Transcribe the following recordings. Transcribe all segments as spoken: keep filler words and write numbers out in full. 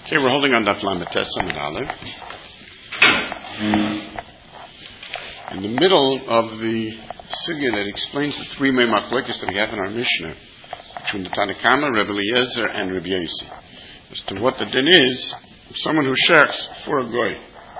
Okay, we're holding on Daf Lamed Tes Amud Aleph. In the middle of the sugya that explains the three main machlokes that we have in our Mishnah between the Tanna Kama, Rebbe Eliezer, and Rebbe Yossi, as to what the din is of someone who shechs for a goy.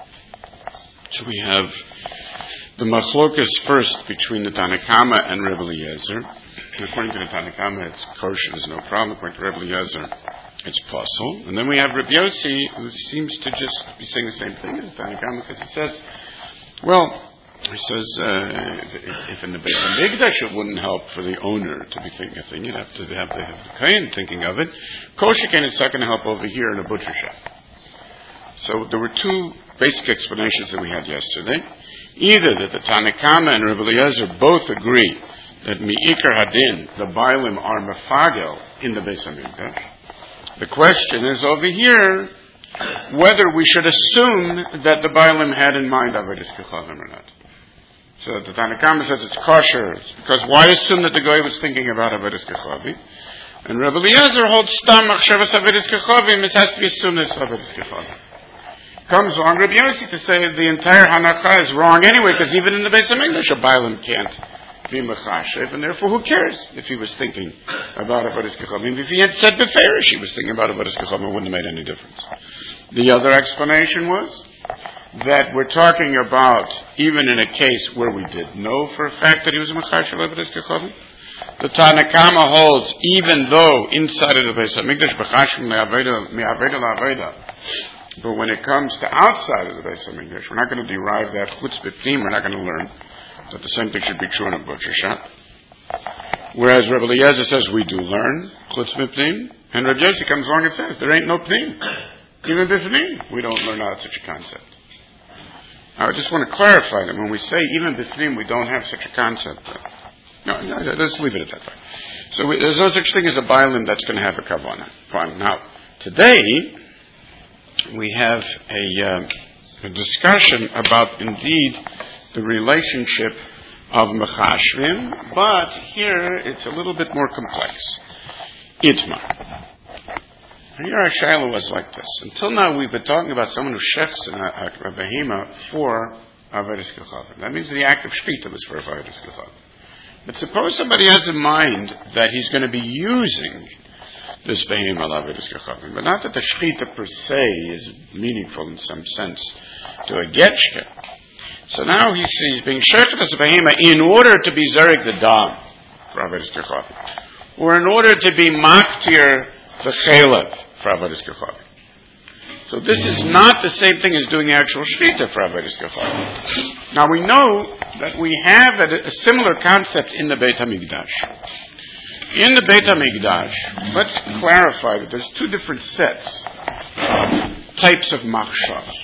So we have the machlokes first between the Tanna Kama and Rebbe Eliezer. According to the Tanna Kama, it's kosher, there's no problem. According to Rebbe Eliezer, it's possible. And then we have Rebbe Yossi, who seems to just be saying the same thing as the Tanna Kama, because he says, well, he says, uh, if, if in the Beit HaMikdash it wouldn't help for the owner to be thinking a thing, you'd have to have the, have the Kohen thinking of it. Kosher can, it's not going to help over here in a butcher shop. So there were two basic explanations that we had yesterday. Either that the Tanna Kama and Rebbe Eliezer both agree that Mi'ikar Hadin, the Bailim, are Mefagel in the Beit HaMikdash. The question is over here whether we should assume that the Bailim had in mind Avodas Kechavim or not. So the Tanna Kama says it's kosher, because why assume that the guy was thinking about Avodas Kechavim? And Rebbe Eliezer holds Stam Machshavas Avodas Kechavim, it has to be assumed that it's Avodas Kechavim. Comes along Rebbe Yossi to say the entire Hanacha is wrong anyway, because even in the Beit HaMikdash a Bailim can't be mechashev, and therefore who cares if he was thinking about Avodas Kechavim? If he had said beferish he was thinking about Avodas Kechavim, it wouldn't have made any difference. The other explanation was that we're talking about even in a case where we did know for a fact that he was mechashev Avodas Kechavim. The Tanna Kama holds even though inside of the Beis HaMikdash b'chashim me'aveda la'aveda, but when it comes to outside of the Beis HaMikdash, we're not going to derive that chutz b'pnim. We're not going to learn that the same thing should be true in a butcher shop. Whereas Rebbe Eliezer says we do learn chutz b'pnim, and Rebbe Yossi comes along and says there ain't no pnim. Even b'pnim, we don't learn out such a concept. Now, I just want to clarify that when we say even b'pnim, we don't have such a concept. No, no, let's leave it at that way. So we, there's no such thing as a Bailim that's going to have a kavanah. Fine. Now, today we have a, uh, a discussion about indeed the relationship of mechashvim, but here it's a little bit more complex. Itmar. Here our shaila was like this. Until now we've been talking about someone who shechs a, a, a behema for Avodas Kechavim. That means the act of shechita was for Avodas Kechavim. But suppose somebody has in mind that he's going to be using this behema Avodas Kechavim, but not that the shechita per se is meaningful in some sense to a getchke. So now he's, he's being shechted as a behema in order to be zerig the dam for Avodas Kechavim, or in order to be maktir the chelev for Avodas Kechavim. So this is not the same thing as doing actual shechita for Avodas Kechavim. Now we know that we have a, a similar concept in the Beit HaMikdash. In the Beit HaMikdash, let's clarify that there's two different sets of types of machshava.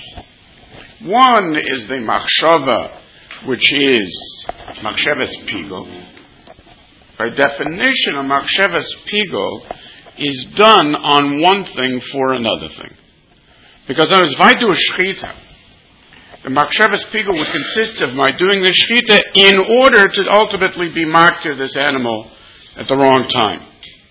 One is the machshava, which is machshavas pigul. By definition, a machshavas pigul is done on one thing for another thing. Because in other words, if I do a shechita, the machshavas pigul would consist of my doing the shechita in order to ultimately be maktir this animal at the wrong time.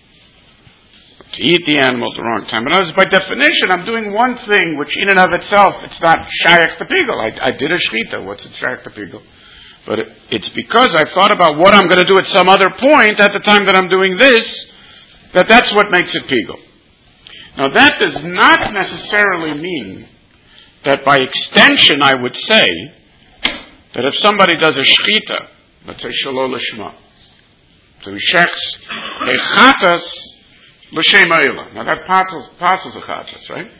To eat the animal at the wrong time. But in other words, by definition, I'm doing one thing which in and of itself, it's not shayach the pigul. I, I did a shechita. What's it shayach the pigul? But it, it's because I thought about what I'm going to do at some other point at the time that I'm doing this, that that's what makes it pigul. Now that does not necessarily mean that by extension I would say that if somebody does a shechita, let's say shalol lishma, so he shechs a chatas l'shem ha'ila. Now that passes a chatas, right?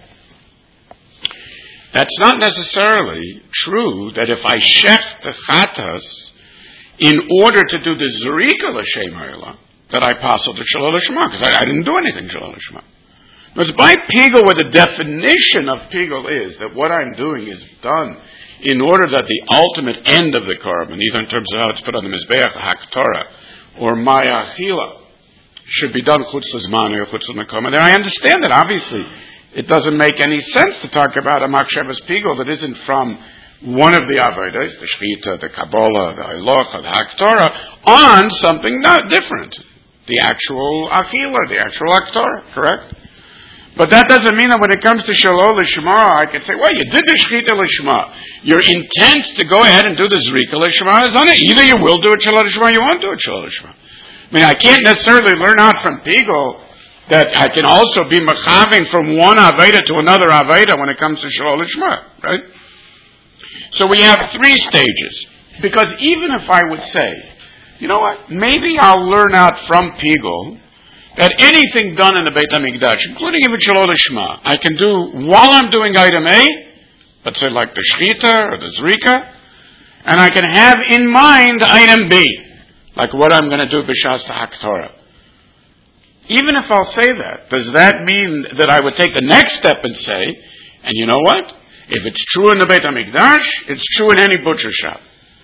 That's not necessarily true that if I shech the chatas in order to do the zerika l'shem ha'ila, that I passed the shalol lishma, because I, I didn't do anything shalol lishma. Because by pigul, where the definition of pigul is that what I'm doing is done in order that the ultimate end of the korban, either in terms of how it's put on the mizbeach, haktorah, or maya achila, should be done chutz l'zman or chutz l'mekom. And I understand that obviously it doesn't make any sense to talk about a machshavas pigul that isn't from one of the avodas, the shechita, the kabbalah, the halacha, the haktorah, on something not different, the actual achila, the actual haktorah, correct? But that doesn't mean that when it comes to Shalol Lishma, I can say, well, you did the Shechita Lishma. Your intent to go ahead and do the Zrika Lishma is on it. Either you will do it Shalol Lishma, or you won't do it Shalol Lishma. I mean, I can't necessarily learn out from Pigel that I can also be Mechaving from one Aveda to another Aveda when it comes to Shalol Lishma, right? So we have three stages. Because even if I would say, you know what, maybe I'll learn out from Pigel that anything done in the Beit HaMikdash, including even Shalol Lishma, I can do while I'm doing item A, let's say like the Shechita or the Zrika, and I can have in mind item B, like what I'm going to do B'Shas HaHaktorah. Even if I'll say that, does that mean that I would take the next step and say, and you know what? If it's true in the Beit HaMikdash, it's true in any butcher shop.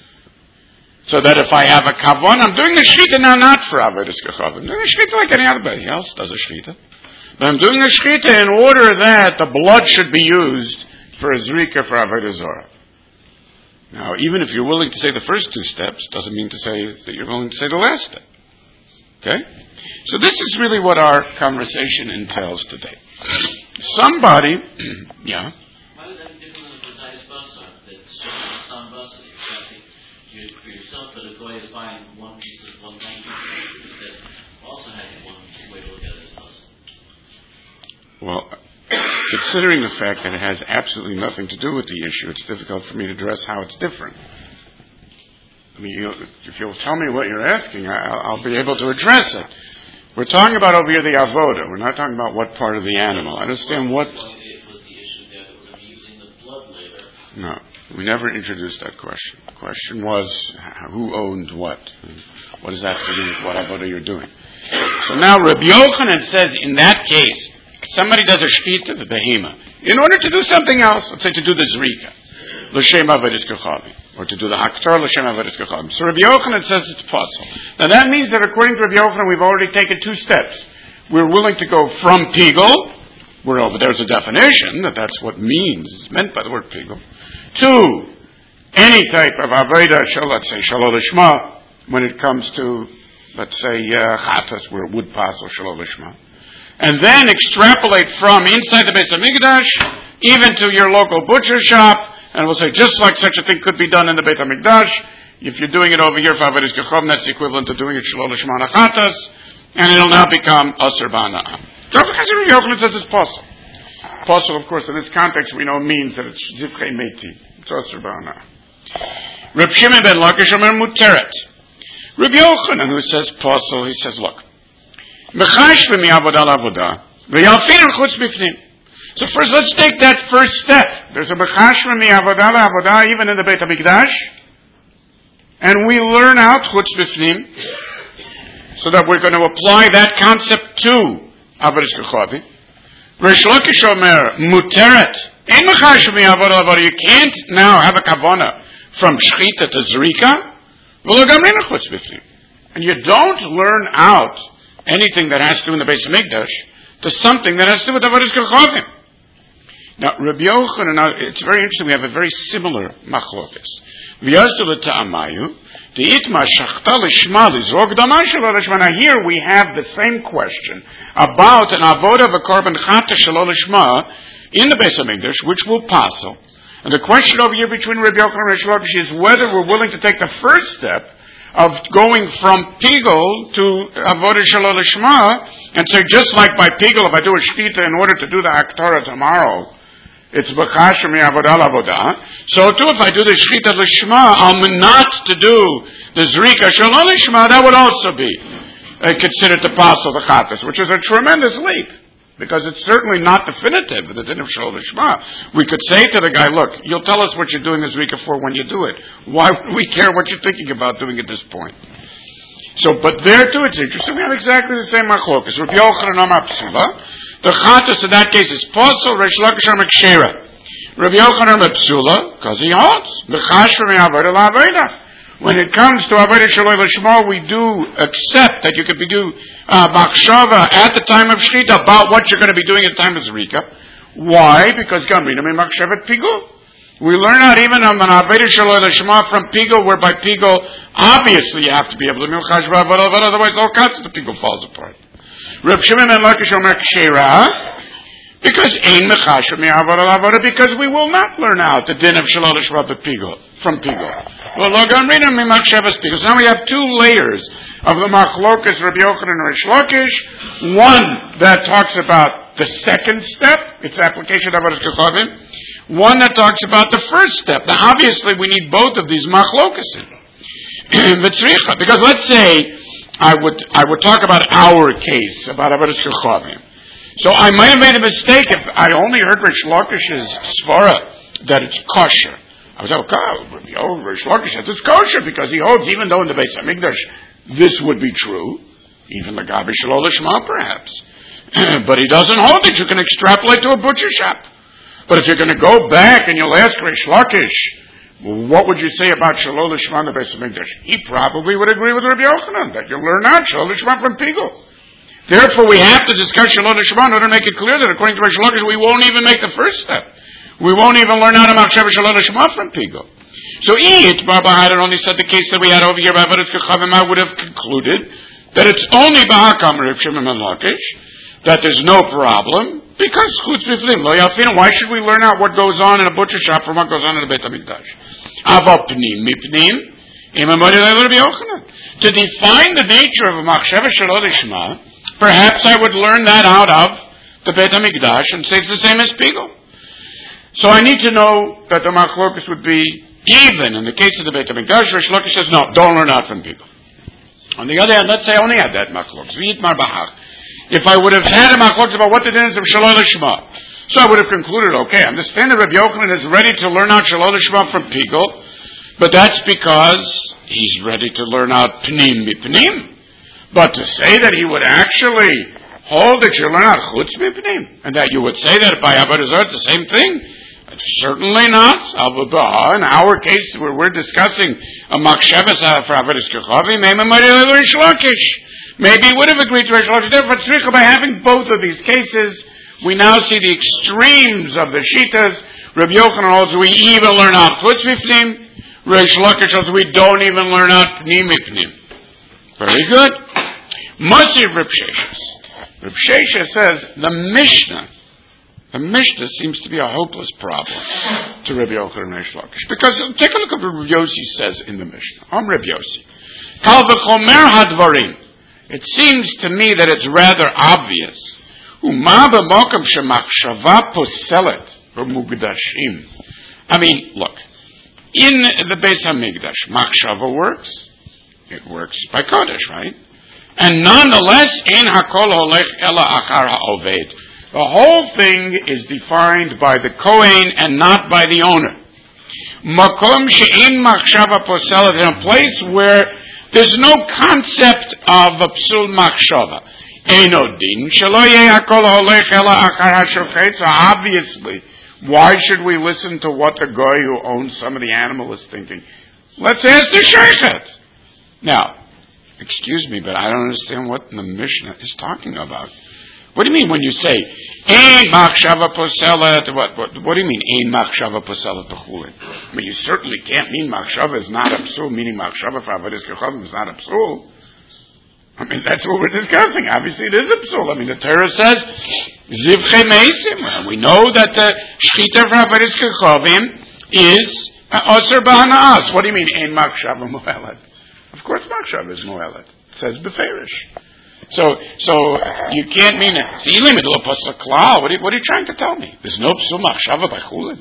So that if I have a kavon, I'm doing the shechita now not for Avodas Kechavim. I'm doing the shechita like anybody else does a shechita. But I'm doing the shechita in order that the blood should be used for a zrika for Avodah Zorah. Now, even if you're willing to say the first two steps, doesn't mean to say that you're willing to say the last step. Okay? So this is really what our conversation entails today. Somebody, yeah? Why would that be different than a precise basar? That's some basar. For yourself, that a guy is buying one piece of one tiny piece that also has one way to look at it as basar. Well, considering the fact that it has absolutely nothing to do with the issue, it's difficult for me to address how it's different. I mean, you, if you'll tell me what you're asking, I, I'll be able to address it. We're talking about over here the avoda. We're not talking about what part of the animal. I understand what... It was the issue that it was going to be using the blood later. No, we never introduced that question. The question was, who owned what? What does that have to do with what avoda you're doing? So now Rabbi Yochanan says, in that case, somebody does a shechita, the behema, in order to do something else, let's say to do the zrika, l'shem avodas kechavim, or to do the haktor l'shem avodas kechavim. So Rabbi Yochanan says it's possible. Now that means that according to Rabbi Yochanan, we've already taken two steps. We're willing to go from pigel, where over there's a definition that that's what means, is meant by the word pigel, to any type of avodah, let's say shalol lishma, when it comes to, let's say, chatas, uh, where it would pass or shalol lishma. And then extrapolate from inside the Beis HaMikdash, even to your local butcher shop, and we'll say just like such a thing could be done in the Beit HaMikdash, if you're doing it over here for Avodas Kechavim, that's the equivalent of doing it Shalol Lishma Chatas, and it'll now become Aser B'Hana'ah. Rabbi Yochanan says it's possible. Possible, of course, in this context we know means that it's Zivchei Meitim. It's Aser B'Hana'ah. Reb Shimon ben Lakish Omer Muteret. Rabbi Yochanan, who says possible, he says, look, Mechashve mi avodah lavodah, v'yalfin chutz bifnim. So first, let's take that first step. There's a mechashve mi avodah lavodah even in the Beit HaMikdash, and we learn out chutz bifnim, so that we're going to apply that concept to avodas kechavim. Reish Lakish Omer muteret, ein mechashve mi avodah lavodah. You can't now have a kavana from shechita to zrika, v'lo gamrin chutz bifnim, and you don't learn out anything that has to do in the Beis HaMikdash to something that has to do with Avodas Kechavim. Now, Rabbi Yochanan, it's very interesting, we have a very similar machlokas. V'yazdu l'ta'amayu, de'itma shachta l'shma l'zrog damah shelo l'shma. Now here we have the same question about an avodah of a korban chata shelo l'shma in the Beis HaMikdash, which will passel. And the question over here between Rabbi Yochanan and Reish Lakish is whether we're willing to take the first step of going from pigel to avodah shalol lishma, and say just like by pigel, if I do a shechita in order to do the haktorah tomorrow, it's b'chashem mi avodah lavodah. So too, if I do the shechita lishma, I'm not to do the zrika shalol lishma. That would also be uh, considered to pass of the chatas, which is a tremendous leap. Because it's certainly not definitive, the din of Shalol Lishma. We could say to the guy, look, you'll tell us what you're doing this Zrika for when you do it. Why would we care what you're thinking about doing at this point? So, but there too it's interesting. We have exactly the same machlokas. Rabbi Yochanan Amar Psula. The chatas in that case is posel, Reish Lakish Amar Kshera. Rabbi Yochanan Amar Psula, because he holds. B'chash from Avodah la'avodah. When it comes to Avodah Shalol Lishma, we do accept that you could be do uh, machshava at the time of shechita about what you're going to be doing at the time of zrika. Why? Because gamrina me machshavet pigul. We learn out even on an Avodah Shalol Lishma from pigul, whereby pigul obviously you have to be able to milchash b'avodah, otherwise all kinds of the pigul falls apart. Reb Shimon ben Lakish Omer Kshera Because ein mechasher mi'avoda l'avoda, because we will not learn out the din of shalol lishma from pigo. Well, logan rina mimachshavas pigo. So now we have two layers of the machlokas Rabbi Yochanan and Rish Lakish. One that talks about the second step, its application of avodas kechavim. One that talks about the first step. Now, obviously, we need both of these machlokas in v'tzricha. Because let's say I would I would talk about our case about avodas kechavim. So I might have made a mistake if I only heard Rish Lakish's svara that it's kosher. I was like, okay, oh, Rish Lakish says it's kosher because he holds, even though in the Beis Hamikdash this would be true, even the Gabi Shalol Lishma perhaps. But he doesn't hold it. You can extrapolate to a butcher shop. But if you're going to go back and you'll ask Rish Lakish, well, what would you say about Shalol Lishma in the Beis Hamikdash? He probably would agree with Rabbi Yochanan that you learn out Shalol Lishma from Pigul. Therefore, we have to discuss Shalol Lishma in order to make it clear that according to Rish Lakish, we won't even make the first step. We won't even learn how to machshav Shalol Lishma from Pigul. So, if Baba had only said the case that we had over here by avodas kechavim, I would have concluded that it's only Bahakam Reb Shimon ben Lakish, that there's no problem, because chutz b'fnim lo yalfinu. Why should we learn out what goes on in a butcher shop from what goes on in the Beit HaMikdash? Ava pnim mipnim imam Rabbi Yochanan. To define the nature of a machshav Shalol Lishma, perhaps I would learn that out of the Beit HaMikdash and say it's the same as Pigul. So I need to know that the machlokus would be even in the case of the Beit HaMikdash. Rish Lakish says, no, don't learn out from Pigul. On the other hand, let's say I only had that machlokus. V'yitmar b'hach. If I would have had a machlokus about what the din is of Shalol Lishma, so I would have concluded, okay, I understand that Rabbi Yochanan is ready to learn out Shalol Lishma from Pigul, but that's because he's ready to learn out Pnim Mipnim. But to say that he would actually hold that you learn out chutz mipnim, and that you would say that by avodah zarah, it's the same thing, certainly not. In our case, where we're discussing a machshavas for avodas kechavim, maybe he would have agreed to Rish Lakish. Therefore, by having both of these cases, we now see the extremes of the shitas. Rabbi Yochanan holds we even learn out chutz mipnim. Rish Lakish holds we don't even learn out pnim mipnim. Very good. Moshe Reb Sheshes. Reb Sheshes says the Mishnah, the Mishnah seems to be a hopeless problem to Rabbi Yochanan and Rish Lakish. Because take a look at what Reb Yossi says in the Mishnah. I'm Reb Yossi. Kal v'chomer hadvarim. It seems to me that it's rather obvious. Uma b'mokem shemachshava poselet v'mugdashim. I mean, look, in the Beis Hamikdash, machshava works. It works by Kodesh, right? And nonetheless, ein hakol holech ela achar ha'oved. The whole thing is defined by the Kohen and not by the owner. Makom she'in machshava poselet, in a place where there's no concept of a psul machshava. Eino din shelo yeh hakol holech ela achar ha'shochet. So obviously, why should we listen to what the guy who owns some of the animal is thinking? Let's ask the sheikhet. Now, excuse me, but I don't understand what the Mishnah is talking about. What do you mean when you say, Ein machshava poselet, what, what, what do you mean, Ein machshava poselet b'chulin? I mean, you certainly can't mean machshava is not a psul, meaning machshava for avodas kechavim is not a psul. I mean, that's what we're discussing. Obviously, it is a psul. I mean, the Torah says, Zivchei meisim. We know that the shchita for avodas kechavim is osir b'hana'as. What do you mean, Ein machshava moelet? Of course, machshava is moelet. It says beferish. So, so you can't mean it. What are you, what are you trying to tell me? There's no psul machshava by chulin.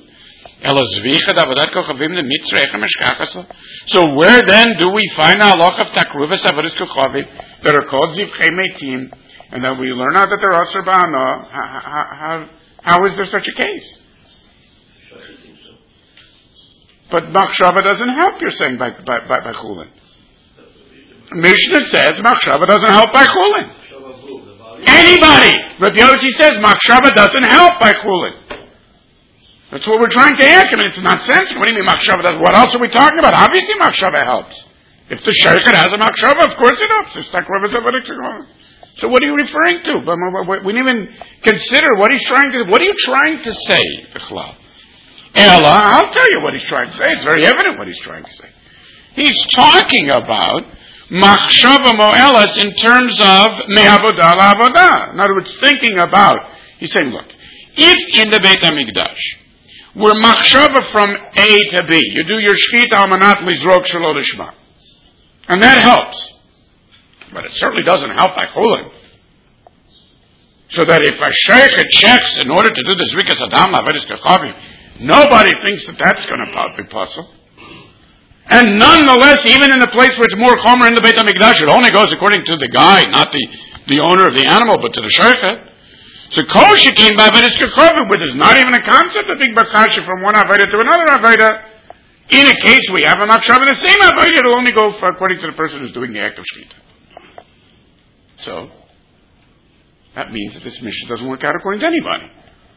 So where then do we find a halach of takruvas avodas kechavim that are called zivchei meitim, and that we learn out that they're aser b'hana? How, how, how is there such a case? But machshava doesn't help. You're saying by by by, by chulin. Mishnah says machshava doesn't help by chulin. Anybody, Rabbi Yossi says machshava doesn't help by chulin. That's what we're trying to ask. I mean, it's nonsensical. What do you mean machshava doesn't? What else are we talking about? Obviously, machshava helps. If the sheikhet has a machshava, of course it helps. So what are you referring to? We didn't even consider what he's trying to. What are you trying to say, Ella? I'll tell you what he's trying to say. It's very evident what he's trying to say. He's talking about machshava moelas in terms of me'avodah la'avodah. In other words, thinking about, he's saying, look, If in the Beit HaMikdash, we're machshava from A to B, you do your shchita amanat lizrok shelo lishma, and that helps. But it certainly doesn't help by chulin. So that if a sheikh checks in order to do the zrikas adam la'avedis kachavim, nobody thinks that that's going to be possible. And nonetheless, even in the place where it's more chomer in the Beit HaMikdash, it only goes according to the guy, not the, the owner of the animal, but to the sheikh. So kol shekin ba'avedis kachavim, where there's not even a concept of being bakasha from one aveda to another aveda. In a case we have a machshav in the same aveda, it'll only go for, according to the person who's doing the act of shchita. So, that means that this mission doesn't work out according to anybody.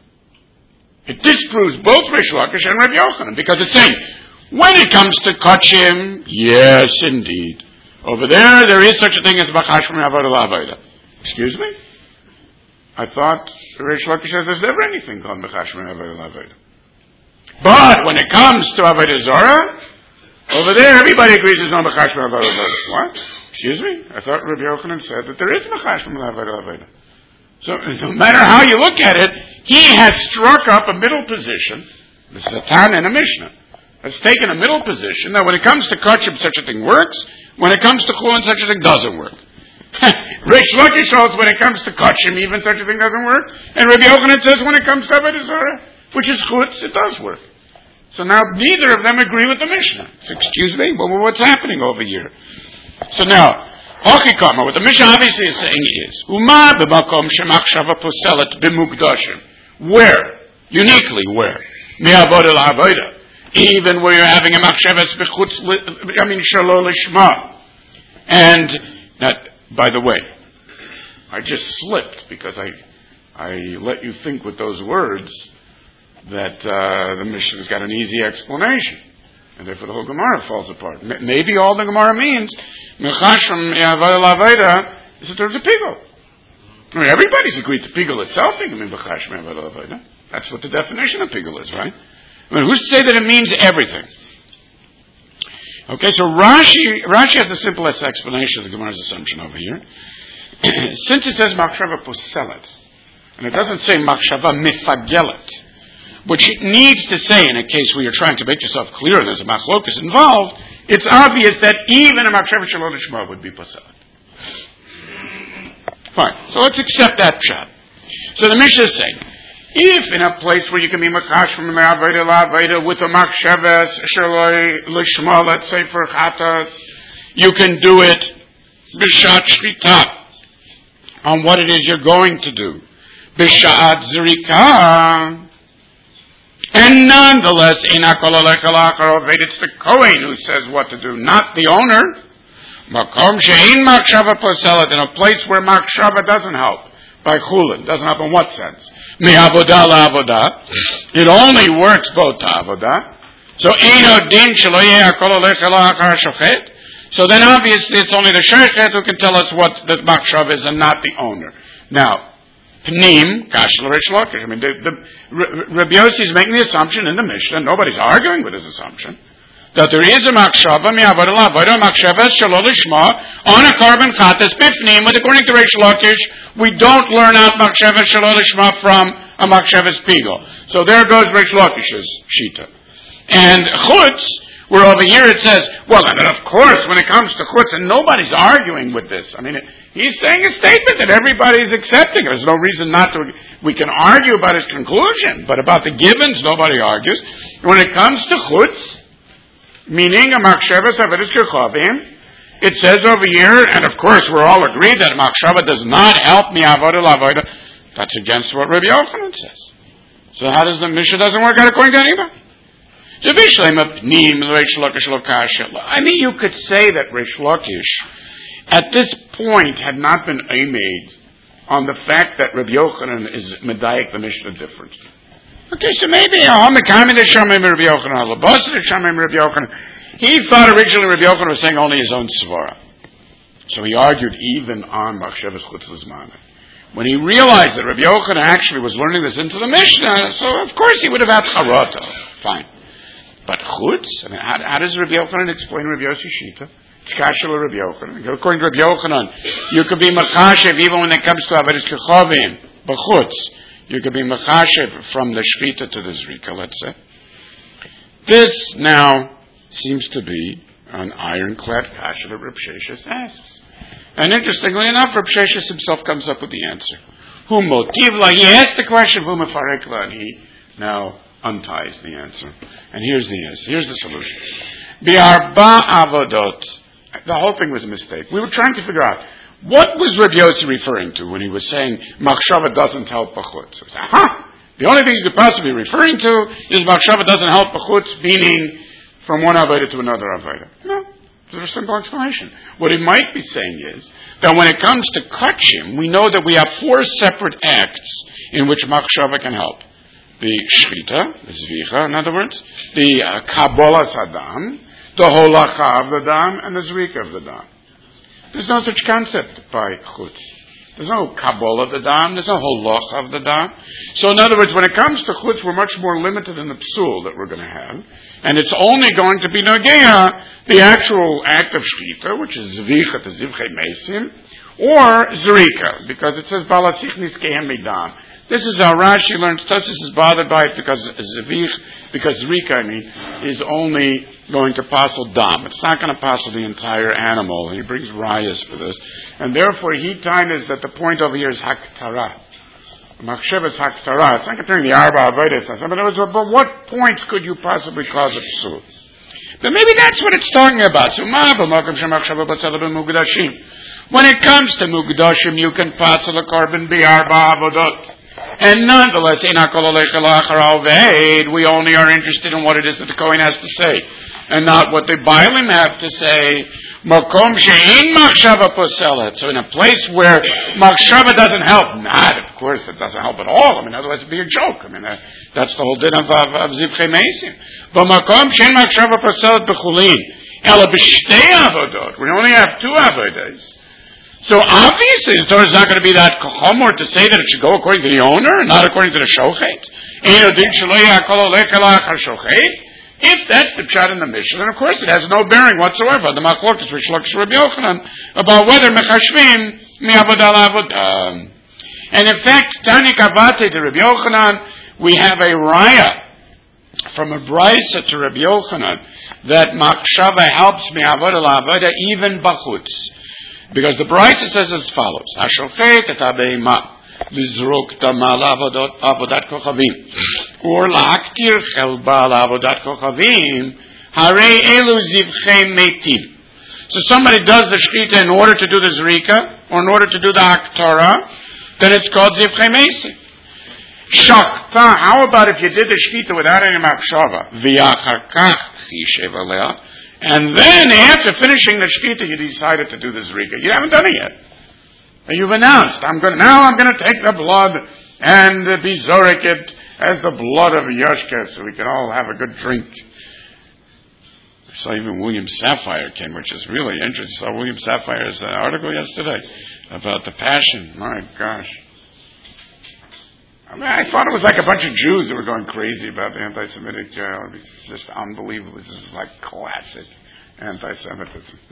It disproves both Reish Lakish and Rabbi Yochanan, because it's saying, when it comes to kachim, yes, indeed. Over there, there is such a thing as bakash from avodah la'avodah. Excuse me? I thought Reish Lakish says there's never anything called bakash from avodah la'avodah. But when it comes to avodah zarah, over there, everybody agrees there's no bakash from avodah la'avodah. What? Excuse me? I thought Rabbi Yochanan said that there is bakash from avodah la'avodah. So, no matter how you look at it, he has struck up a middle position. This is a Tan and a Mishnah. Has taken a middle position that when it comes to kachim, such a thing works. When it comes to chulin, such a thing doesn't work. Reish Lakish holds when it comes to kachim, even such a thing doesn't work. And Rabbi Yochanan says when it comes to avodah zarah, which is chutz, it does work. So now neither of them agree with the Mishnah. So, excuse me, well, what's happening over here? So now, Hachikama, what the Mishnah obviously is saying is, Uma b'makom shemachshava poselet b'mukdashim. Where? Uniquely where? Mi'avodah la'avodah. Even where you're having a machshavas b'chutz, I mean, shelo lishma. And, that, by the way, I just slipped because I I let you think with those words that uh, the Mishnah's got an easy explanation. And therefore the whole Gemara falls apart. M- maybe all the Gemara means, Mechash from Avodah La'avodah, is that there's a pigul. I mean, everybody's agreed to pigul itself. I mean, Mechash from Avodah La'avodah. That's what the definition of pigul is, right? I mean, who's to say that it means everything? Okay, so Rashi, Rashi has a simplest explanation of the Gemara's assumption over here. Since it says Machshava Poselet, and it doesn't say Machshava Mifagelet, which it needs to say in a case where you're trying to make yourself clear there's a machlokus involved, it's obvious that even a machshava shelo lishma would be poselet. Fine. So let's accept that pshat. So the Mishnah is saying, if in a place where you can be makash from the avodah la'avodah with a machshava shelo lishma, let's say for chatas, you can do it b'shat shchita on what it is you're going to do. B'shat zrika. And nonetheless, it's the Kohen who says what to do, not the owner. In a place where Machshava doesn't help, by Chulin, doesn't help in what sense? It only works both to Avodah. So So then obviously it's only the Shechet who can tell us what the Machshava is and not the owner. Now, Pnim, Kashla Reish Lakish. I mean, the, the, Rabbi Yossi is making the assumption in the Mishnah, nobody's arguing with his assumption, that there is a Machshava, mi'avodah la'avodah, Machshava shelo lishma, on a carbon chatas b'pnim, but according to Reish Lakish, we don't learn out Machshava shelo lishma from a Machshava's pigul. So there goes Reish Lakish's shita. And chutz, where over here it says, well, and of course, when it comes to chutz, and nobody's arguing with this. I mean, it, he's saying a statement that everybody's accepting. There's no reason not to. We can argue about his conclusion, but about the givens, nobody argues. When it comes to chutz, meaning a machshava savedis kechavim, it says over here, and of course we're all agreed that machshava does not help me avodah la'avodah. That's against what Rabbi Yochanan says. So how does the Mishnah doesn't work out according to anybody? I mean, you could say that Reish Lakish at this point had not been aimed on the fact that Rabbi Yochanan is medayik the Mishnah different. Okay, so maybe he thought originally Rabbi Yochanan was saying only his own svara. So he argued even on Machshavas Chutz Lizman. When he realized that Rabbi Yochanan actually was learning this into the Mishnah, so of course he would have had Charata. Fine. But Chutz? I mean, how, how does Rabbi Yochanan explain Rabbi Yossi Shita? Tkashel Rabbi Yochanan. According to Rabbi Yochanan, you could be Makashev even when it comes to Avodas Kechavim. But Chutz, You could be mechashev from the shchita to the zrika, let's say. This now seems to be an ironclad kasha that Reb Sheshes asks. And interestingly enough, Reb Sheshes himself comes up with the answer. Hu motivla, he asked the question, Hu mefarekla, and he now unties the answer. And here's the answer, here's the solution. Bi'arba avodot. The whole thing was a mistake. We were trying to figure out, what was Reb Yossi referring to when he was saying, machshava doesn't help b'chutz? So aha! The only thing he could possibly be referring to is machshava doesn't help b'chutz, meaning from one avodah to another avodah. No. There's a simple explanation. What he might be saying is that when it comes to kachim, we know that we have four separate acts in which machshava can help. The shchita, the zvicha, in other words, the uh, kabbalah sadam, the holacha of the dam, and the zrika of the dam. There's no such concept by chutz. There's no kabbalah of the dam, there's no holacha of the dam. So in other words, when it comes to chutz, we're much more limited in the psul that we're going to have. And it's only going to be nogeya, the actual act of shchita, which is zvicha to zivchei mesim, or zrika, because it says balasich niskehem midam. This is how Rashi learns. Tosfos is bothered by it because zivich, because zrika, I mean, is only going to passel dam. It's not going to passel the entire animal. He brings rayas for this, and therefore he is that the point over here is haktara. Machshev is haktara. It's not comparing the arba avodas. But what points could you possibly cause a psul? But maybe that's what it's talking about. So when it comes to mugdashim, you can passel a carbon bi arba avodot. And nonetheless, we only are interested in what it is that the Kohen has to say, and not what the Baalim have to say. Makom she'in machshava poselet. So in a place where machshava doesn't help, not, of course, it doesn't help at all. I mean, otherwise it'd be a joke. I mean, uh, that's the whole din of, of, of zivchei mesim. But makom she'in machshava poselet b'chulin. Ela b'shtei avodot. We only have two avodas. So obviously, the Torah is not going to be that chomor to say that it should go according to the owner and not according to the shochet. If that's the pshat in the Mishnah, then of course it has no bearing whatsoever. The machlokes which looks Rabbi Yochanan about whether mechashvim mi'avodah la'avodah. And in fact, Tani Kavate to Rabbi Yochanan, we have a raya from a brisa to Rabbi Yochanan that machshava helps mi'avodah la'avodah even bachutz. Because the Brisa says as follows: Hashochet et habeima lizrok dama la'avodat avodat kochavim, or la'aktir chelba la'avodat kochavim, harei elu zivchei metim. So somebody does the shchita in order to do the zrika, or in order to do the haktara, then it's called zivchei mesim. Shakta. How about if you did the shchita without any machshava? V'yachar kach chishev alea. And then, after finishing the shchita, you decided to do the zrika. You haven't done it yet. And you've announced, I'm going to, now I'm going to take the blood and uh, be zorek it as the blood of Yoshka, so we can all have a good drink. I saw even William Sapphire came, which is really interesting. I saw William Sapphire's uh, article yesterday about the Passion. My gosh. I mean, I thought it was like a bunch of Jews that were going crazy about the anti-Semitic. Uh, it was just unbelievable. This is like classic anti-Semitism.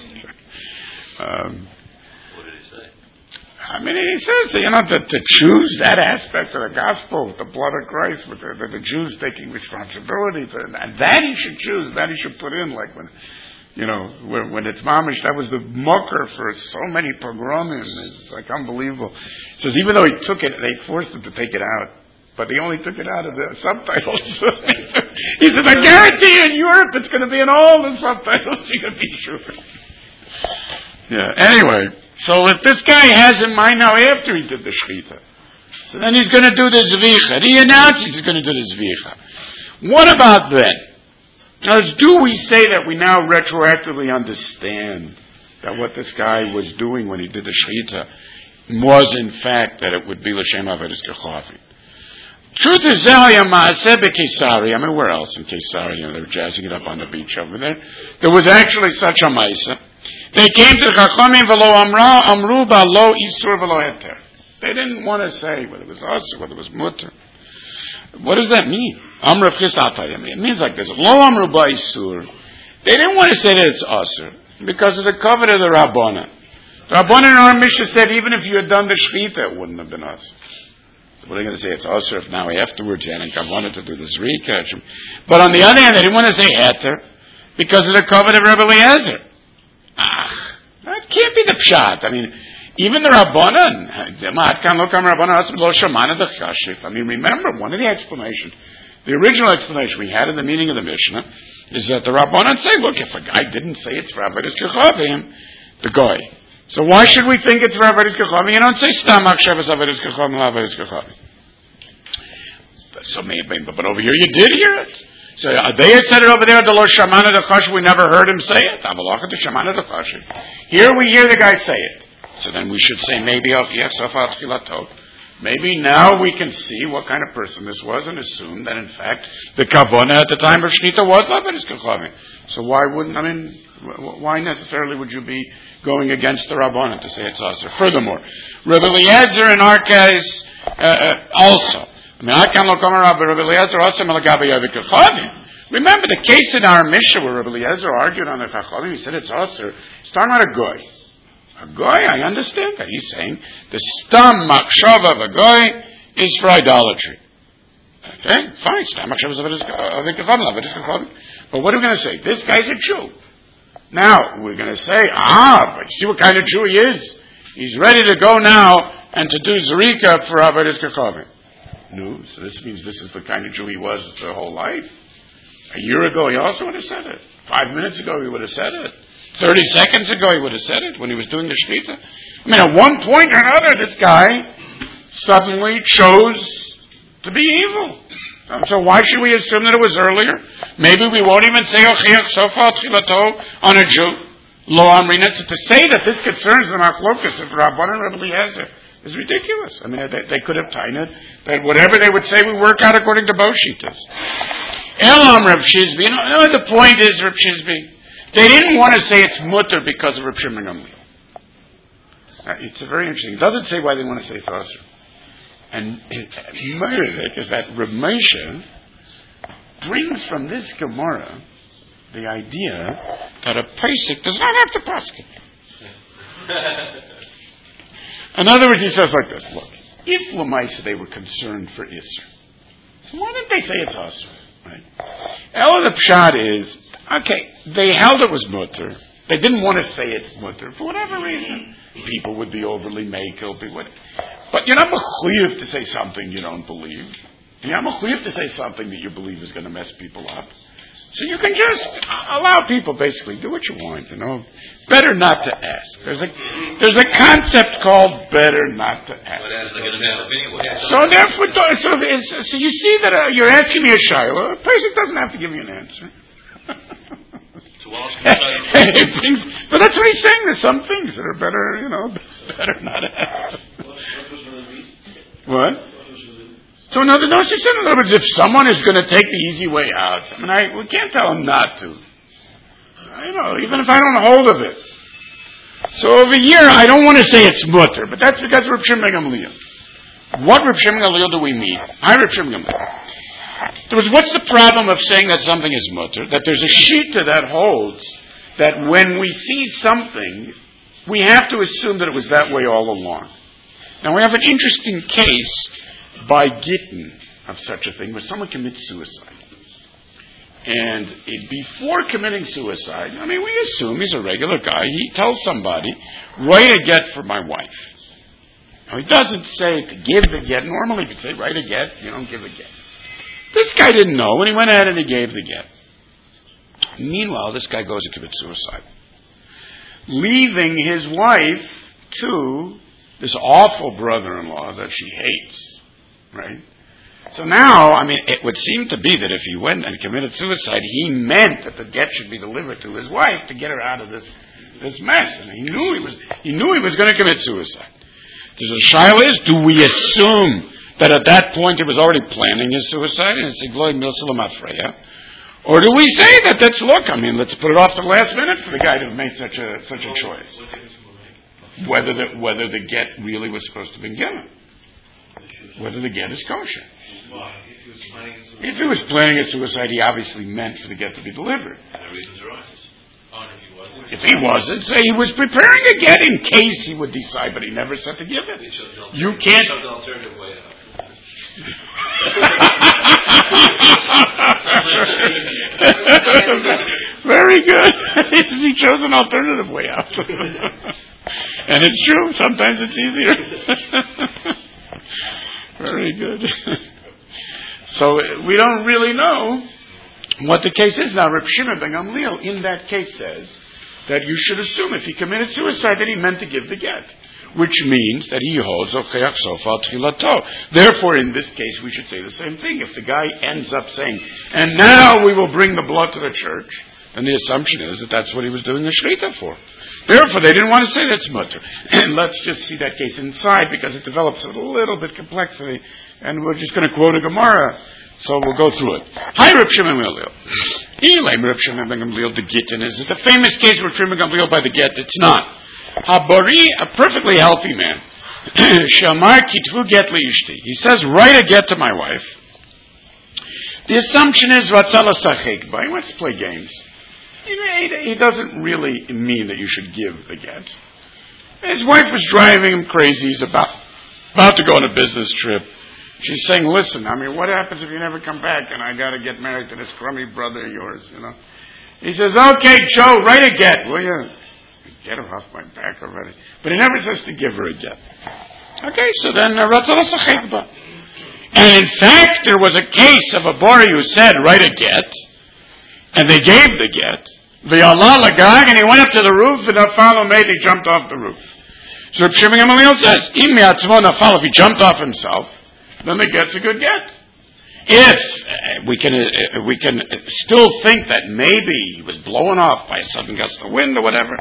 um, what did he say? I mean, he says, you know, that to choose that aspect of the gospel, with the blood of Christ, with the, the, the Jews taking responsibility for that, that he should choose, that he should put in, like when, you know, when, when it's mamish, that was the mucker for so many pogromim. It's like unbelievable. He says even though he took it, they forced him to take it out, but he only took it out of the subtitles. He says, I guarantee you in Europe it's going to be in all the subtitles. You can be sure. Yeah. Anyway, so if this guy has in mind now after he did the shchita, so then he's going to do the zvicha. He announces he's going to do the zvicha. What about then? Now, do we say that we now retroactively understand that what this guy was doing when he did the shchita was in fact that it would be l'shem avodas kechavim? Truth is, Zelia Maaseh beKesari. I mean, where else in Kesari? You know, they were jazzing it up on the beach over there. There was actually such a Maaseh. They came to the Chachamim v'lo amra amru ba lo isur v'lo heter. They didn't want to say whether it was us or whether it was mutter. What does that mean? Amr It means like this. Lo amru ba isur. They didn't want to say that it's asur because of the covenant of the Rabbanan. The Rabbanan in our Mishnah said even if you had done the shchita, it wouldn't have been asur. So what are they going to say? It's also if now afterwards he hadn't wanted to do this recatch. But on the other hand, they didn't want to say heter because of the covenant of Rebbe Eliezer. Ah, that can't be the pshat. I mean, even the Rabbanan, I mean, remember, one of the explanations, the original explanation we had in the meaning of the Mishnah, is that the Rabbanan say, look, if a guy didn't say it's for Avodas Kechavim, the guy. So why should we think it's for Avodas Kechavim? You don't say Stam Achshavas Avodas Kechavim, Avodas Kechavim. So maybe, but over here you did hear it. So uh, they had said it over there, the Lo Shamana Dechash, we never heard him say it. Avalachat the Shamana Dechash. Here we hear the guy say it. So then we should say maybe maybe now we can see what kind of person this was and assume that in fact the Kavona at the time of Shnita was Avodas Kechavim. So why wouldn't, I mean, why necessarily would you be going against the Rabbanan to say it's Aser? Furthermore, Rebbe Eliezer in our case uh, also. I mean, I can't look on Rebbe Eliezer also Melagabe Yavik Kechavim. Remember the case in our Mishnah where Rebbe Eliezer argued on the Kechavim, he said it's Aser. He's talking about a goy. A goy, I understand that. He's saying the stam machshava of a goy is for idolatry. Okay, fine. Stam machshava of a goy. But what are we going to say? This guy's a Jew. Now, we're going to say, ah, but you see what kind of Jew he is? He's ready to go now and to do Zerika for Avodas Kechavim. No, so this means this is the kind of Jew he was his whole life. A year ago he also would have said it. Five minutes ago he would have said it. Thirty seconds ago he would have said it when he was doing the Shmita. I mean, at one point or another, this guy suddenly chose to be evil. So why should we assume that it was earlier? Maybe we won't even say Ochiach Sofa Tchilato on a Jew. Lo Amrina. To say that this concerns the Machlokas of Rabbanan and Rebbe Eliezer is ridiculous. I mean, they, they could have tied it that whatever they would say we work out according to both Shitas. Elam Reb Shizbi. You know, the point is, Reb Shizbi, they didn't want to say it's mutter because of Reb Shimon Gamliel. Uh, it's a very interesting. It doesn't say why they want to say it's Asur. And Meredith is that Reb Moshe brings from this Gemara the idea that a Pesach does not have to paskin. In other words, he says like this, look, if Lamaisa they were concerned for Isser, so why didn't they say it's Asur? Right? El the Pshat is, okay, they held it was mutter. They didn't want to say it's mutter for whatever reason. People would be overly makel, but you're not mechuyev to say something you don't believe. You're not mechuyev to say something that you believe is going to mess people up. So you can just allow people basically do what you want, you know. Better not to ask. There's a there's a concept called better not to ask. So therefore, so, so you see that uh, you're asking me a shayla. A person doesn't have to give you an answer. It brings, but that's what he's saying. There's some things that are better, you know, better not to ask. What? So in other words, in other words, if someone is going to take the easy way out, I mean, I, we can't tell him not to. I know, even if I don't hold of it. So over here, I don't want to say it's mutter, but that's because of Reb Shimon Gamliel. What Reb Shimon Gamliel do we mean? Hi, Reb Shimon Gamliel. In other words, what's the problem of saying that something is mutter? That there's a shita that holds that when we see something, we have to assume that it was that way all along. Now we have an interesting case by Gittin of such a thing where someone commits suicide. And it, before committing suicide, I mean, we assume he's a regular guy. He tells somebody, write a get for my wife. Now he doesn't say to give the get. Normally he'd say, write a get, you don't give a get. This guy didn't know, and he went ahead and he gave the get. Meanwhile, this guy goes and commits suicide, leaving his wife to this awful brother-in-law that she hates. Right? So now, I mean, it would seem to be that if he went and committed suicide, he meant that the get should be delivered to his wife to get her out of this this mess. And he knew he was he knew he was going to commit suicide. So the shaila is, do we assume that at that point he was already planning his suicide and it's igloy milsalam afreya? Or do we say that that's, look, I mean, let's put it off to the last minute for the guy to have made such a such a choice? Whether the whether the get really was supposed to be given. Whether the get is kosher. If he was planning a suicide, he obviously meant for the get to be delivered. If he wasn't, say he was preparing a get in case he would decide, but he never said to give it. You can't. Very good. He chose an alternative way out. And it's true, sometimes it's easier. Very good. So we don't really know what the case is. Now, Reb Shimon ben Gamliel in that case says that you should assume if he committed suicide that he meant to give the get, which means that he holds Ocheach Sofa Tchilato. Therefore, in this case, we should say the same thing. If the guy ends up saying, and now we will bring the blood to the church, then the assumption is that that's what he was doing the Shrita for. Therefore, they didn't want to say that's mutter. And let's just see that case inside, because it develops a little bit complexity, and we're just going to quote a Gemara, so we'll go through it. Hi, Reb Shimon ben Gamliel. Elaim Reb Shimon ben Gamliel, the Gittin. Is it the famous case of Reb Shimon ben Gamliel by the get? It's not. Habari, a perfectly healthy man. Shamar kitvu get liishti. He says, write a get to my wife. The assumption is, Vatzala sachek ba. He wants to play games. He doesn't really mean that you should give the get. His wife was driving him crazy. He's about, about to go on a business trip. She's saying, listen, I mean, what happens if you never come back and I got to get married to this crummy brother of yours, you know? He says, okay, Joe, write a get, will you? Get her off my back already. But he never says to give her a get. Okay, so then, uh, and in fact, there was a case of a boy who said, write a get, and they gave the get. The Allah Lagag, and he went up to the roof, and Nafal made, he jumped off the roof. So Reb Shimon ben Gamliel says, if he jumped off himself, then the get's a good get. If uh, we can uh, we can still think that maybe he was blown off by a sudden gust of wind or whatever,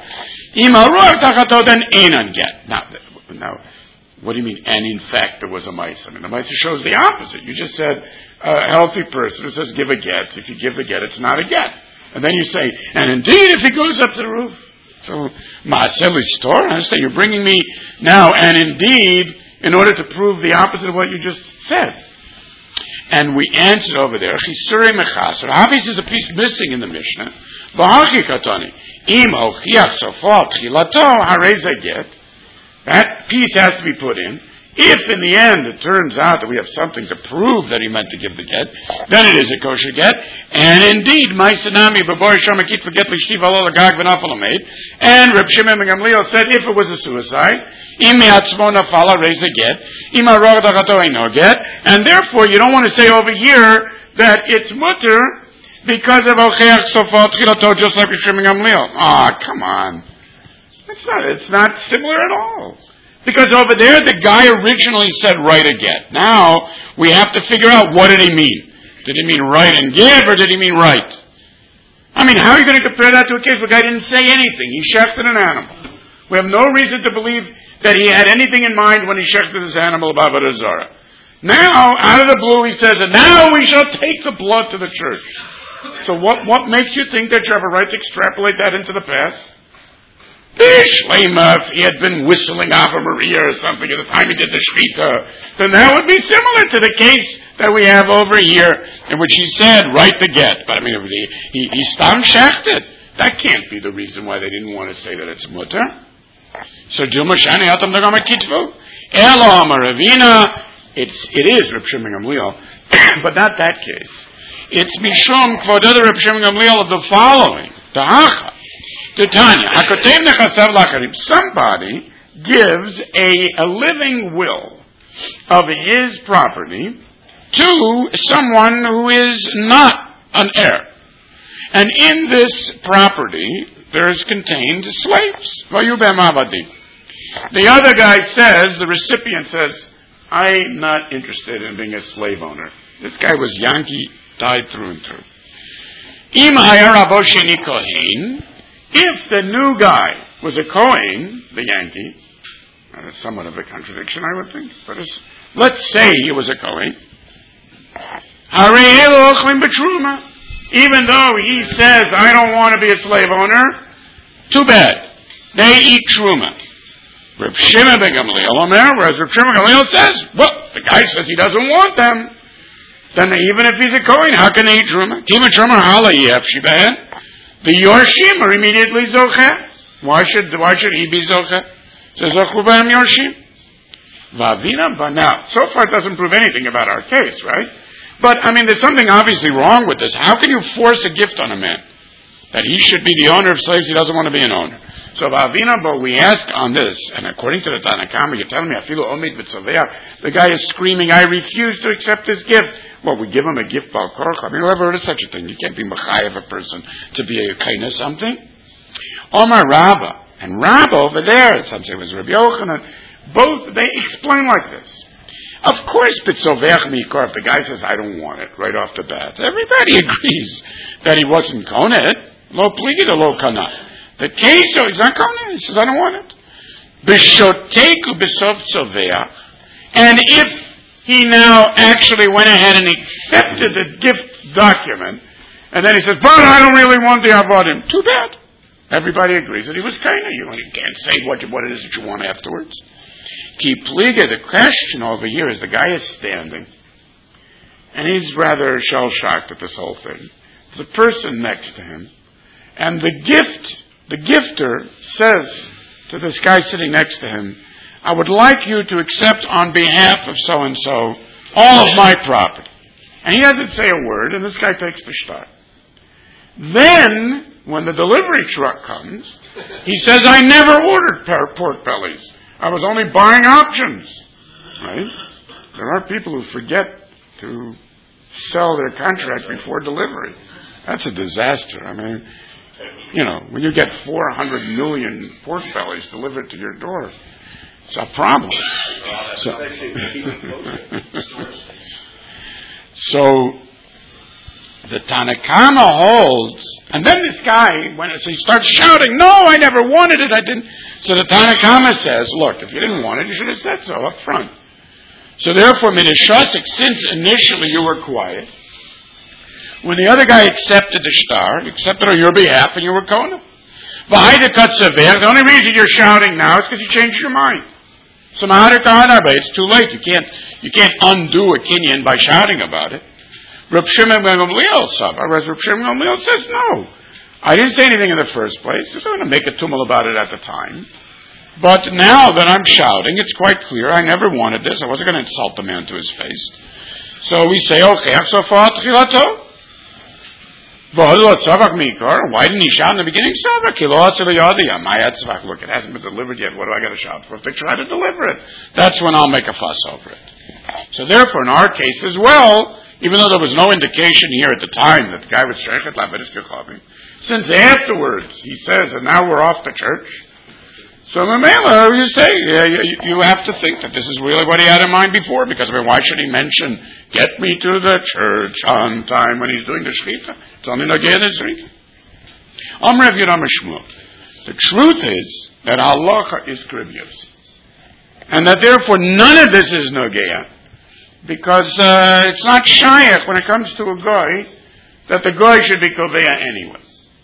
then einan get. Now, now, what do you mean? And in fact, there was a mice. I mean, the mice shows the opposite. You just said a healthy person who says give a get. If you give the get, it's not a get. And then you say, and indeed, if he goes up to the roof, so ma'aseh store. I understand you're bringing me now, and indeed, in order to prove the opposite of what you just said. And we answered over there, Chisure Mechaser. Obviously, there's a piece missing in the Mishnah. V'hachi katani. Im ochiach sofot chilato harei get. That piece has to be put in. If in the end it turns out that we have something to prove that he meant to give the get, then it is a kosher get. And indeed, Maisanami b'bor shamakit v'get l'shtiv alo l'gag v'nafal made. And Reb Shimon ben Gamliel said, if it was a suicide, im yatzmo nafal harei get. Im arog dachato eino get. And therefore, you don't want to say over here that it's mutter because of ocheach sofot chilato, just like Reb Shimon ben Gamliel. Ah, come on. It's not, it's not similar at all. Because over there, the guy originally said write a get. Now, we have to figure out what did he mean. Did he mean write and give, or did he mean write? I mean, how are you going to compare that to a case where the guy didn't say anything? He shechted an animal. We have no reason to believe that he had anything in mind when he shechted his animal about Avodah Zarah. Now, out of the blue, he says, and now we shall take the blood to the church. So what, what makes you think that you have a right to extrapolate that into the past? Shlema, if he had been whistling Ave Maria or something at the time he did the Shechita, then that would be similar to the case that we have over here in which he said, write the get. But I mean, he, he, he stam shechted. That can't be the reason why they didn't want to say that it's mutter. So, Dilma Shani Atam Dagama Kitvu. Elo Amaravina. It's, it is Reb Shimon Gamliel, but not that case. It's Mishum Kvodada Reb Shimon Gamliel of the following. Tahacha. Somebody gives a, a living will of his property to someone who is not an heir. And in this property, there is contained slaves. The other guy says, the recipient says, I'm not interested in being a slave owner. This guy was Yankee, died through and through. If the new guy was a Kohen, the Yankee, that is somewhat of a contradiction, I would think, but let's say he was a Kohen, even though he says, I don't want to be a slave owner, too bad. They eat truma. Reb Shimon ben Gamliel on there, whereas Reb Shimon ben Gamliel says, well, the guy says he doesn't want them. Then they, even if he's a Kohen, how can they eat truma? Kima truma hala yef shibeh. The Yorshim are immediately Zocheh. Why should why should he be Zocheh? So Zochu b'hem Yorshim. Vavina, but now, so far it doesn't prove anything about our case, right? But, I mean, there's something obviously wrong with this. How can you force a gift on a man? That he should be the owner of slaves, he doesn't want to be an owner. So, Vavina, but we ask on this, and according to the Tanna Kama, you're telling me, Afilu Omid B'Tzoveach, the guy is screaming, I refuse to accept this gift. Well, we give him a gift, Bal Korcha. I mean, who ever heard of such a thing? You can't be Machayev a person to be a kind of something. Omar Rabba, and Rabba over there, some say it was Rabbi Yochanan, both, they explain like this. Of course, B'Tzoveach Mikor, if the guy says, I don't want it, right off the bat, everybody agrees that he wasn't Konet. Lo Pligid, Lo Kana. The case, so he's not Konet. He says, I don't want it. B'Shoteku B'Sof Tzoveach. And if he now actually went ahead and accepted the gift document, and then he says, but I don't really want the Avodim. Too bad. Everybody agrees that he was Konet. You can't say what, what it is that you want afterwards. Ki Pliga, the question over here is the guy is standing, and he's rather shell-shocked at this whole thing. There's a person next to him, and the gift, the gifter says to this guy sitting next to him, I would like you to accept on behalf of so-and-so all of my property. And he doesn't say a word, and this guy takes the shtar. Then, when the delivery truck comes, he says, I never ordered pork bellies. I was only buying options, right? There are people who forget to sell their contract before delivery. That's a disaster. I mean, you know, when you get four hundred million pork bellies delivered to your door, it's a problem. So, so the Tanna Kama holds, and then this guy, when he starts shouting, no, I never wanted it, I didn't. So the Tanna Kama says, look, if you didn't want it, you should have said so up front. So therefore, Midashasik, since initially you were quiet, when the other guy accepted the shtar, accepted on your behalf, and you were kona. The only reason you're shouting now is because you changed your mind. So it's too late. You can't, you can't undo a kinyan by shouting about it. Reb Shimon ben Gamliel whereas Reb Shimon ben Gamliel says, no, I didn't say anything in the first place. I was going to make a tumult about it at the time. But now that I'm shouting, it's quite clear I never wanted this. I wasn't going to insult the man to his face. So we say, okay, so far, tchilato. Why didn't he shout in the beginning? Look, it hasn't been delivered yet. What do I got to shout for? If they try to deliver it, that's when I'll make a fuss over it. So therefore, in our case as well, even though there was no indication here at the time that the guy was Shechet Lavedis Kechavim, since afterwards he says, and now we're off to church, so Mamela, you say, yeah, you, you have to think that this is really what he had in mind before, because I mean, why should he mention, get me to the church on time when he's doing the Shechita? It's only Nogea the Shechita. Amr Yudam Shmuel. The truth is that halacha is kribios. And that therefore none of this is Nogea, because uh, it's not shayach when it comes to a goy, that the goy should be koveya anyway.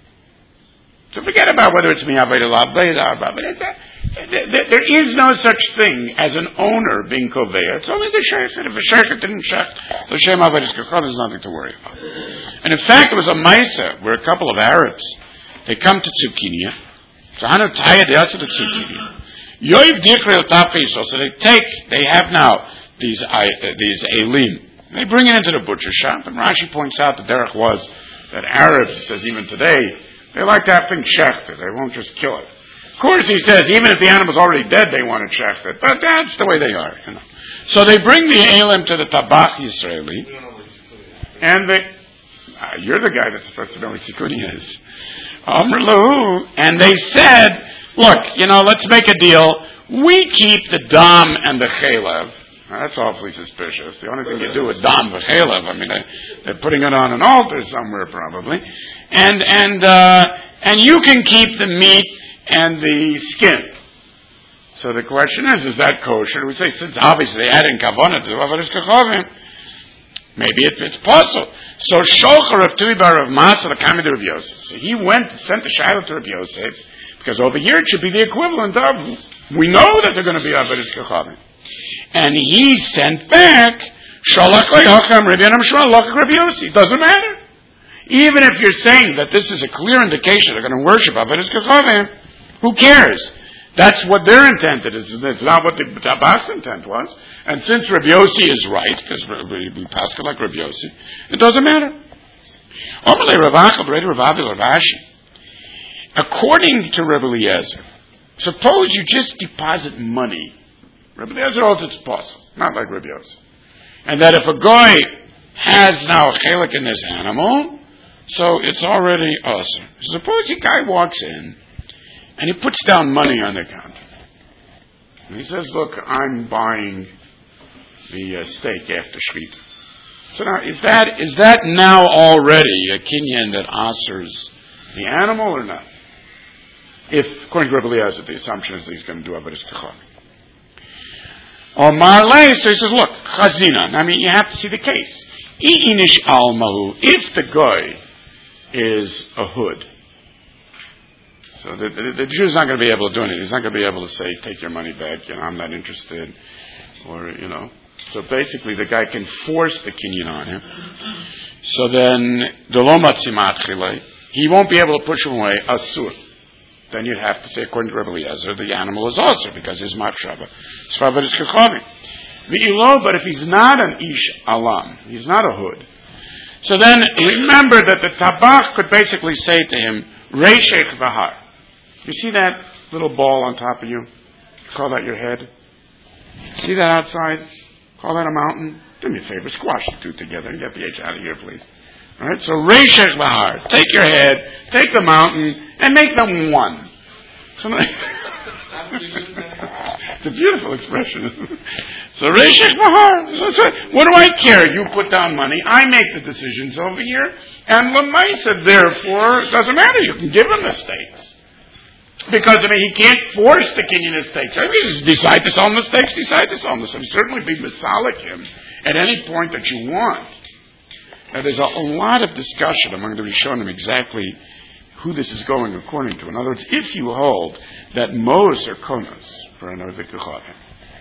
So forget about whether it's miyaved alav, but there is no such thing as an owner being koveya. It's only the sheikh. If the sheikh didn't check, the shem avedis kachon is nothing to worry about. And in fact, there was a maisa where a couple of Arabs, they come to Tzukinia. So hanu taya de asa to Tzukinia. Yoiv dichrei tafiso. So they take, they have now these uh, these elim. They bring it into the butcher shop, and Rashi points out the derech was that Arabs, says even today, they like to have things shechted. They won't just kill it. Of course, he says, even if the animal's already dead, they want to shecht it. But that's the way they are, you know. So they bring the elim to the Tabach Yisraeli, and they, uh, you're the guy that's supposed to know what Tikkuni is. Amr Lahu, and they said, look, you know, let's make a deal. We keep the dam and the chalev. Now, that's awfully suspicious. The only thing you do with dam and chalev, I mean, they, they're putting it on an altar somewhere probably. And and uh, and you can keep the meat and the skin. So the question is, is that kosher? We say, since obviously they added kavanah to avodas kachavim, maybe it, it's possible. So Shochar of Tuibar of Masa the Kamid of Yosef. So he went sent the Shiloh to Rabbi Yosef, because over here it should be the equivalent of, we know that they're going to be avodas kachavim. And he sent back Shalach leHacham Rabbi Yanam Shmuel Lachak Rabbi Yossi. It doesn't matter. Even if you're saying that this is a clear indication they're going to worship avodas kachavim, who cares? That's what their intent is. It's not what the Tabach's intent was. And since Rabbi Yossi is right, because we pass it like Rabbi Yossi, it doesn't matter. According to Rabbi Eliezer, suppose you just deposit money. Rabbi Eliezer holds it's possible, not like Rabbi Yossi. And that if a guy has now a chelik in this animal, so it's already awesome. Suppose a guy walks in and he puts down money on the counter. And he says, look, I'm buying the uh, steak after Shechita. So now, is that is that now already a kinyan that answers the animal or not? If, according to Rabbi Eliezer, the assumption is that he's going to do Avodas Kachon. Or Marley, so he says, look, Chazina. I mean, you have to see the case. I'inish almahu. If the guy is a hood, so the, the, the Jew's not going to be able to do anything. He's not going to be able to say, take your money back, you know, I'm not interested, or, you know. So basically, the guy can force the kinyan on him. So then, the lo matzimat chilei, he won't be able to push him away, asur. Then you'd have to say, according to Rabbi Eliezer, the animal is also because he's matshava. Svavat is kachavim. V'ilo, but if he's not an ish alam, he's not a hood. So then, remember that the tabach could basically say to him, reishech v'har. You see that little ball on top of you? Call that your head. See that outside? Call that a mountain? Do me a favor, squash the two together and get the H out of here, please. All right, so reishech v'har. Take your head, take the mountain, and make them one. So, it's a beautiful expression. So reishech v'har. What do I care? You put down money. I make the decisions over here. And Lamaisa, therefore, it doesn't matter. You can give him the stakes. Because, I mean, he can't force the kinyan estates. I mean, decide to sell him the stakes, decide to sell him the stakes. Certainly be misalik him at any point that you want. Now, there's a, a lot of discussion among the Rishonim exactly who this is going according to. In other words, if you hold that Mos are konos for an Ovikachon,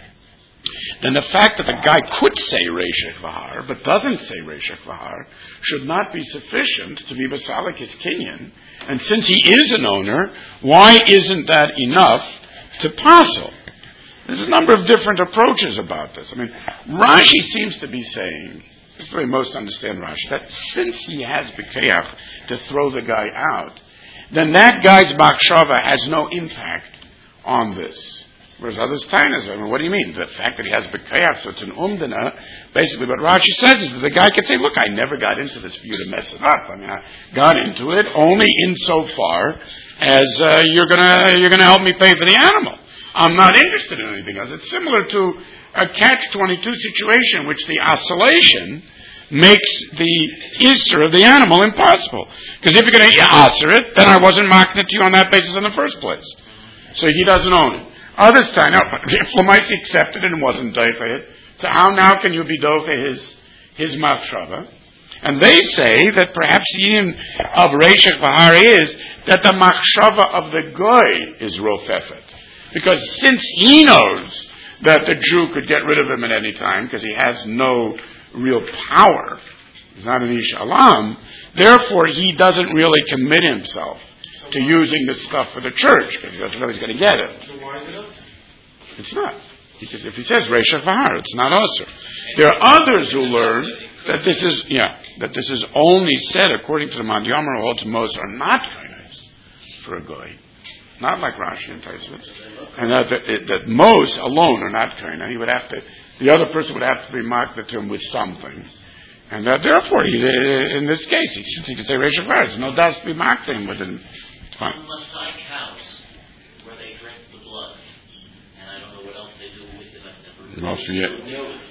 then the fact that the guy could say Reishech V'har, but doesn't say Reishech V'har, should not be sufficient to be Basalik his kinyan. And since he is an owner, why isn't that enough to passel? There's a number of different approaches about this. I mean, Rashi seems to be saying, this is the way most understand Rashi, that since he has B'keach to throw the guy out, then that guy's Machshava has no impact on this. Whereas others tainas, I mean, what do you mean? The fact that he has B'keach, so it's an umdana, basically what Rashi says is that the guy can say, look, I never got into this for you to mess it up. I mean, I got into it only insofar as uh, you're gonna you're gonna help me pay for the animal. I'm not interested in anything else. It's similar to a catch twenty-two situation, which the oscillation makes the Isser of the animal impossible. Because if you're going to Isser it, then I wasn't marking it to you on that basis in the first place. So he doesn't own it. Others time, now, if Lamaisi accepted it and wasn't doifa it, so how now can you be doifa his his machshava? And they say that perhaps the union of Reishech V'har is that the machshava of the goy is rofefet. Because since he knows that the Jew could get rid of him at any time, because he has no real power, he's not an ish alam, therefore he doesn't really commit himself to using this stuff for the church, because he doesn't know he's going to get it. So why is it up? It's not. Because if he says Reishech V'har, it's not also. There are others who learn that this is, yeah, that this is only said according to the Mandyamer who holds Mos are not kainos for a goy. Not like Rashi and Taisvitz. And that, that, that Mos alone are not kaina. He would have to, the other person would have to be marked to him with something. And that therefore, he, in this case, he, since he can say Reishech V'har, there's no doubt to be marked to him with him. Fine. Unless like cows, where they drink the blood, and I don't know what else they do with it. I've never Well, so yeah.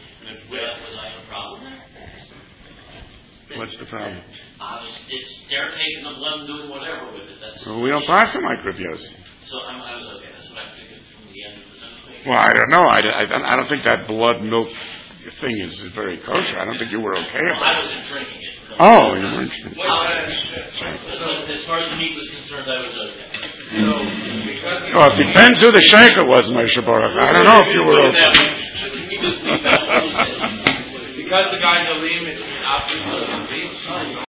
Was I a problem? What's the problem? I was, it's, they're taking the blood and doing whatever with it. That's Well, we don't pass him like Rav Yossi. So I'm, I was okay. That's what I'm thinking from the end of the sentence. Well, I don't know. I, I, I don't think that blood milk thing is very kosher. I don't think you were okay Well, about I it. wasn't drinking it. Oh, you weren't. Well, so as far as the meat was concerned, I was okay. So, because Well, it depends who the shaker was, Moshe Baruch. I don't know if you were okay. because the guy's a limit, opposite of the